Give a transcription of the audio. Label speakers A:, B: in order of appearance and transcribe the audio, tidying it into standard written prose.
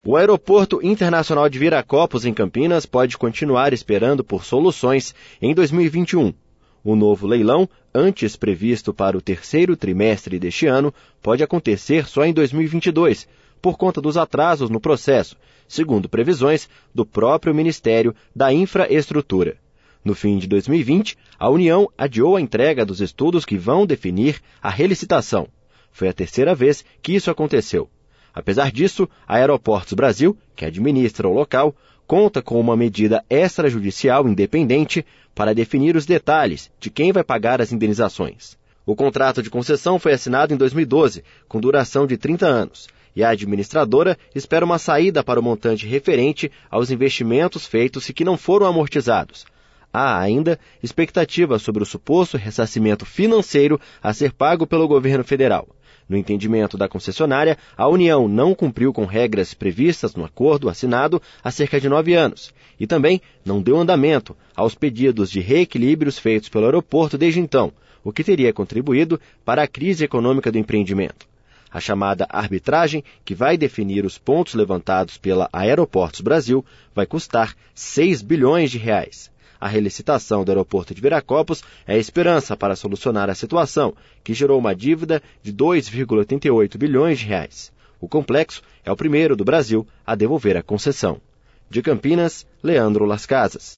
A: O Aeroporto Internacional de Viracopos, em Campinas, pode continuar esperando por soluções em 2021. O novo leilão, antes previsto para o terceiro trimestre deste ano, pode acontecer só em 2022, por conta dos atrasos no processo, segundo previsões do próprio Ministério da Infraestrutura. No fim de 2020, a União adiou a entrega dos estudos que vão definir a relicitação. Foi a terceira vez que isso aconteceu. Apesar disso, a Aeroportos Brasil, que administra o local, conta com uma medida extrajudicial independente para definir os detalhes de quem vai pagar as indenizações. O contrato de concessão foi assinado em 2012, com duração de 30 anos, e a administradora espera uma saída para o montante referente aos investimentos feitos e que não foram amortizados. Há ainda expectativa sobre o suposto ressarcimento financeiro a ser pago pelo governo federal. No entendimento da concessionária, a União não cumpriu com regras previstas no acordo assinado há cerca de 9 anos e também não deu andamento aos pedidos de reequilíbrios feitos pelo aeroporto desde então, o que teria contribuído para a crise econômica do empreendimento. A chamada arbitragem, que vai definir os pontos levantados pela Aeroportos Brasil, vai custar 6 bilhões de reais. A relicitação do aeroporto de Viracopos é a esperança para solucionar a situação, que gerou uma dívida de 2,88 bilhões de reais. O complexo é o primeiro do Brasil a devolver a concessão. De Campinas, Leandro Las Casas.